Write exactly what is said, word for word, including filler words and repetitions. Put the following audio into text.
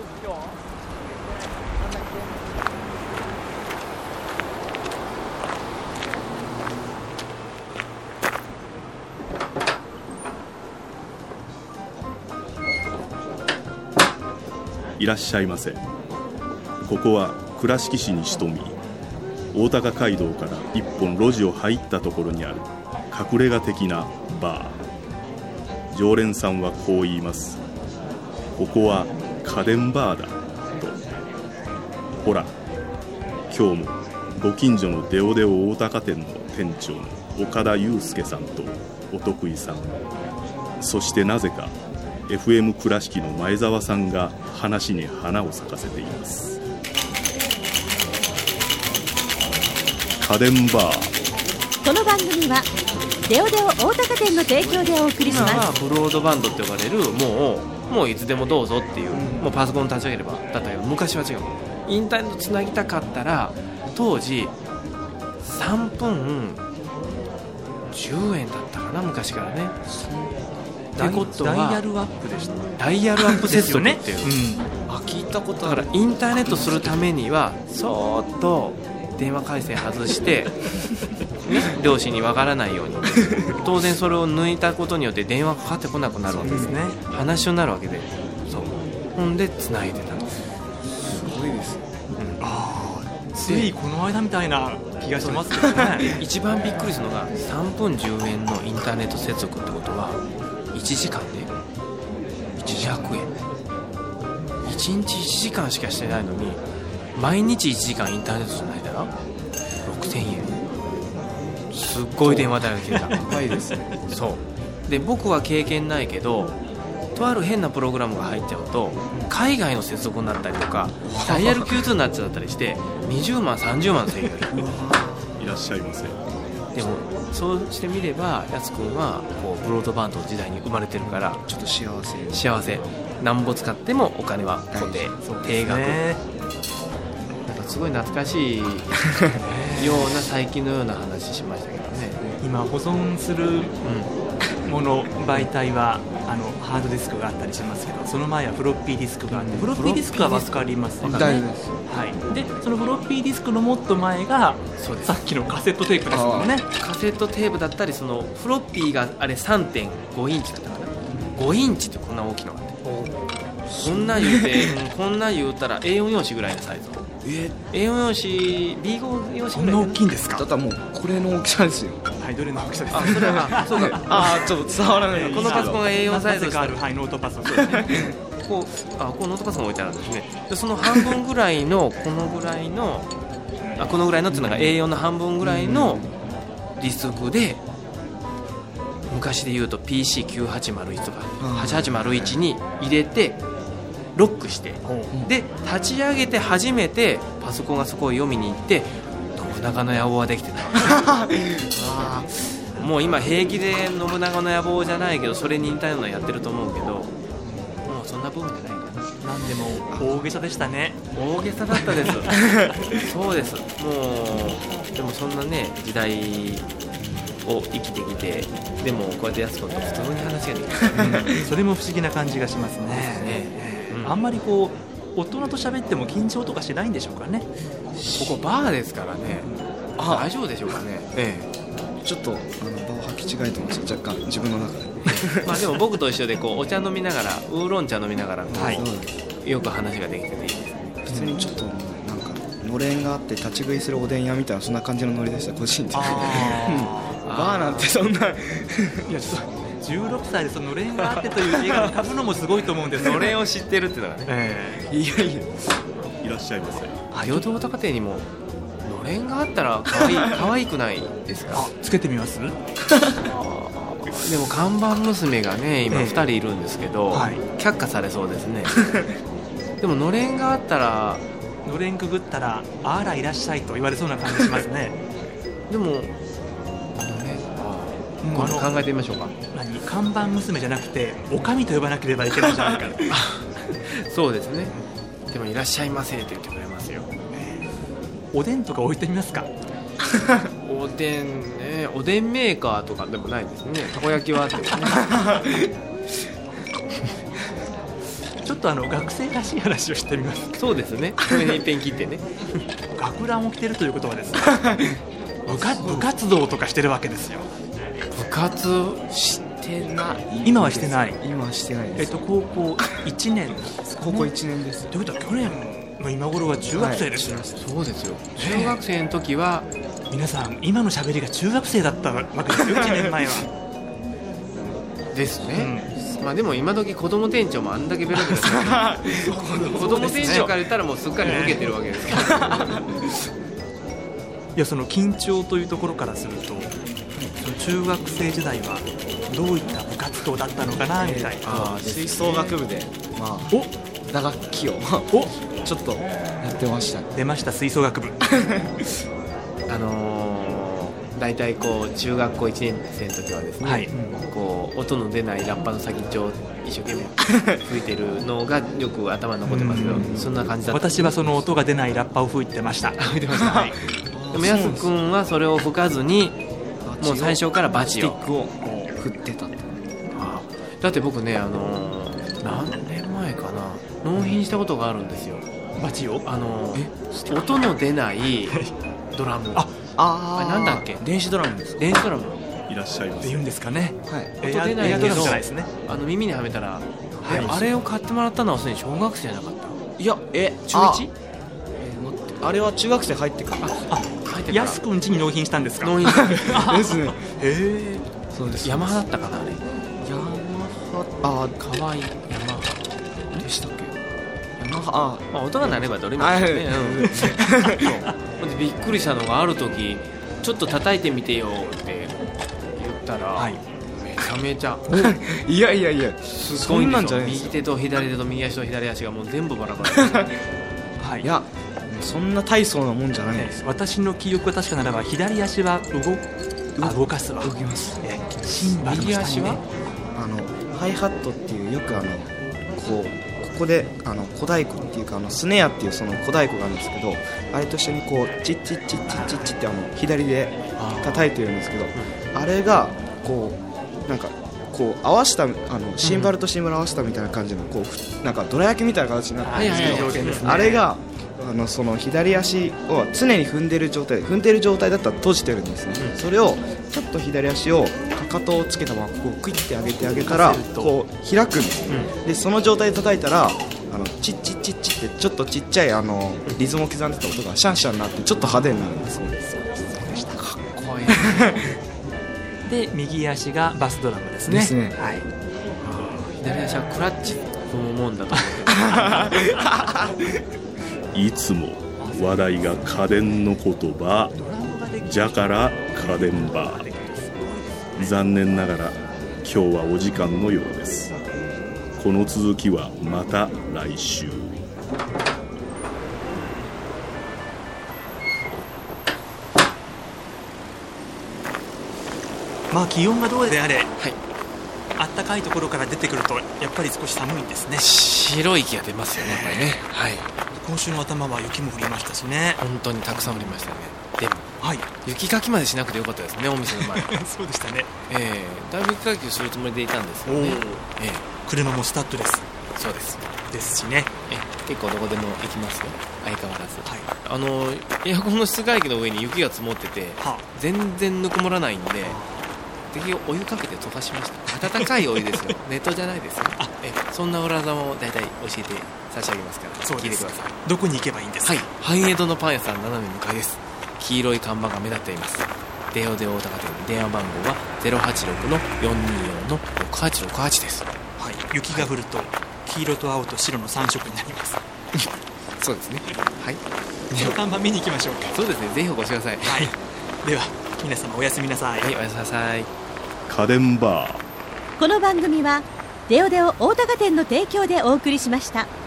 いらっしゃいませ。ここは倉敷市に潜み、大高街道から一本路地を入ったところにある隠れ家的なバー。常連さんはこう言います。ここは家電バーだと。ほら、今日もご近所のデオデオ大高店の店長の岡田祐介さんとお得意さん、そしてなぜかエフエム 倉敷の前澤さんが話に花を咲かせています。家電バー。 この番組はデオデオ大高店の提供でお送りします。 今はブロードバンドって呼ばれる、もうもういつでもどうぞっていう、もうパソコン立ち上げればだったけど、昔は違う。インターネットつなぎたかったら当時さんぷんじゅうえんだったかな、昔からね。ってことはダイヤルアップでした。 ダイヤルアップ接続っていう、 うん、 あ、聞いたことある。だからインターネットするためにはそーっと電話回線外して両親にわからないように、当然それを抜いたことによって電話かかってこなくなるわけですね。話しになるわけで、そう、ほんで繋いでたんです。 すごいです、うん、ああ、ついこの間みたいな気がしますけどね。 一番びっくりするのがさんぷんじゅうえんのインターネット接続ってことはいちじかんでにひゃくえん、いちにちいちじかんしかしてないのに毎日いちじかんインターネットじゃないだろ、ろくせんえん。すっごい電話代が来てた。 高いですね。 そうで、僕は経験ないけど、とある変なプログラムが入っちゃうと海外の接続になったりとか、ダイヤル キューツー になっちゃったりしてにじゅうまんさんじゅうまんの請求がいらっしゃいませ。 でもそうしてみれば、やつくんはこうブロードバンドの時代に生まれてるから、 ちょっと幸せ幸せ。なんぼ使ってもお金は固定、定額。なんかすごい懐かしいような最近のような話しましたけどね。 今保存するもの、媒体はあのハードディスクがあったりしますけど、その前はフロッピーディスクがあって、フロッピーディスクは分かりますね。 大丈夫です、はい、でそのフロッピーディスクのもっと前がさっきのカセットテープですもんね。 カセットテープだったり、そのフロッピーがあれ さんてんご インチだったかな。ごインチってこんな大きいのがあって、こんな言うてこんな言うたら エーよん 用紙ぐらいのサイズ。え エーよん 用紙 ビーご 用紙ぐらい。 こんな大きいんですか。 だったらもうこれの大きさですよ。 はい、どれの大きさですか。 あ、それはそうか。 あー、ちょっと伝わらない。 このパソコンが エーよん サイズなぜかある、はい、ノートパソコン。 こう、あ、こうノートパソコン置いてあるんですね。でその半分ぐらいのこのぐらいのあこのぐらいのっていうのが エーよん の半分ぐらいのディスクで、昔で言うと ピーシーきゅうはちまるいち とかはちはちまるいちに入れてロックして、で立ち上げて初めてパソコンがそこを読みに行って信長の野望はできてた。あ、もう今平気で信長の野望じゃないけど、それに似たようなのやってると思うけど、もうそんなブームじゃないんだな。 なんでも大げさでしたね。 大げさだったです。そうです。もうでもそんなね時代を生きてきて、でもこうやってやすこと普通に話ができる。 それも不思議な感じがしますね。ね、うん、あんまりこう大人と喋っても緊張とかしないんでしょうかね。 ここバーですからね。あ、大丈夫でしょうかね。ええ、ちょっとあの場を履き違えてます、若干自分の中で。 まあでも僕と一緒でこうお茶飲みながら、ウーロン茶飲みながら、はい、よく話ができてていいですね。 普通にちょっとなんかのれんがあって立ち食いするおでん屋みたいな、そんな感じのノリでした、個人的に。バーなんてそんな。いや、 ちょっとじゅうろくさいでそののれんがあってという字が浮かぶのもすごいと思うんですよ。 のれんを知ってるっていうのがね、 えー、いやいや、 いらっしゃいませ。 あ、淀大高店にものれんがあったら可愛い可愛くないですか。 あ、つけてみます。 でも看板娘がね今ふたりいるんですけど、えーはい、却下されそうですね。でものれんがあったら、 のれんくぐったらあらいらっしゃいと言われそうな感じしますね。 でもこれ考えてみましょうか。 何、看板娘じゃなくておかみと呼ばなければいけないじゃないか。 そうですね。でもいらっしゃいませって言ってくれますよ。 おでんとか置いてみますか。 おでんね、おでんメーカーとかでもないですね。たこ焼きはあってもね。 ちょっとあの学生らしい話をしてみます。 そうですね、これに一遍切ってね学ランを着てるということはですね部活、部活動とかしてるわけですよ。 部活してない。 今はしてない。 今はしてないです。 えっと高校いちねんなんですか、ね、 高校いちねんです。 ということは去年の今頃は中学生ですよ、はい、 そうですよ。中学生の時は皆さん今の喋りが中学生だったわけですよいちねんまえはですね、うん、まあでも今時子供店長もあんだけベロベロしてる子供店長から言ったらもうすっかり受けてるわけですから、ね、 いやその緊張というところからすると、その中学生時代はどういった部活動だったのかなみたいな、えー、 吹奏楽部で、まあ、 お打楽器をおちょっとやってました、ね、 出ました吹奏楽部あのー、大体こう中学校いちねん生の時はですね、はい、こう音の出ないラッパの先っちょを一生懸命吹いてるのがよく頭に残ってますけどそんな感じだった。 私はその音が出ないラッパを吹いてました吹いてました、はい、でもやすくんはそれを吹かずにもう最初からバチをスティックを振ってたって。 ああだって僕ね、あのー、何年前かな納品したことがあるんですよ、 バチを。 あのー、音の出ないドラムあああなんだっけ、 電子ドラムですか。 電子ドラムいらっしゃいますって言うんですかね、 はい、 音出ないけど、 ね、 あの耳にはめたら、はい、あれを買ってもらったのはすでに小学生じゃなかった。 いやえ中 いち？ あ, あれは中学生入ってから。 ああやすくん家に納品したんですか。 納品したですね。へえそうです。ヤマハだったかなあれ。 ヤマハあかわいいヤマハでしたっけ。ヤマハあ、まあ、音が鳴ればどれもいいですね、うん、びっくりしたのがある時ちょっと叩いてみてよって言ったら、はい、めちゃめちゃいやいやいやすごいんですよ。右手と左手と右足と左足がもう全部バラバラではい、いやそんな大層なもんじゃないです。 私の記憶が確かならば左足は動あ動かすわ動きます。 シンバルの下に、ね、 右足はあのハイハットっていうよくあのこうここであの小太鼓っていうかあのスネアっていうその小太鼓があるんですけど、あれと一緒にこうチッチッチッチッチッチッってあの左で叩いてるんですけど、あれがこうなんかこう合わせたあのシンバルとシンバル合わせたみたいな感じのこうなんかどら焼きみたいな形になってるんですけど、あれがあのその左足を常に踏んでる状態で踏んでる状態だったら閉じてるんですね、うん、それをちょっと左足をかかとをつけたままこうクイッて上げてあげたらこう開くんです、うん、でその状態で叩いたらあのチッチッチッチってちょっとちっちゃいあのリズムを刻んでた音がシャンシャンになってちょっと派手になるんです。そうですそうでした。かっこいいで右足がバスドラムですね。 ですね、 はい、左足はクラッチ踏むもんだと思っていつも話題が家電の言葉じゃから家電バー。残念ながら今日はお時間のようです。この続きはまた来週。 まあ気温がどうであれ、はい、 あったかいところから出てくるとやっぱり少し寒いんですね。 白い息が出ますよねやっぱりね。はい、 今週の頭は雪も降りましたしね。 本当にたくさん降りましたね。でも、はい、雪かきまでしなくてよかったですねお店の前そうでしたね、 えー、だいぶ雪かきをするつもりでいたんですけどね、 えー、車もスタッドレスそうですですしね、 え結構どこでも行きますよ相変わらず、はい、あのエアコンの室外機の上に雪が積もってて、はあ、全然ぬくもらないんで、はあ、適お湯かけて溶かしました。温かいお湯ですよネットじゃないですよ。えそんな裏技も大体教えて差し上げますから聞いてください。 どこに行けばいいんですか。 はい、繁栄堂のパン屋さん斜め向かいです。黄色い看板が目立っています。デオデオ大高店電話番号は ゼロはちろくのよんにーよんのろくはちろくはち です。 はい、雪が降ると黄色と青と白のさん色になりますそうですね。はい、 その看板見に行きましょうか。 そうですね、ぜひお越しください。 はい、では皆様おやすみなさい。 はい、おやすみなさい。 家電バー。 この番組はデオデオ大高店の提供でお送りしました。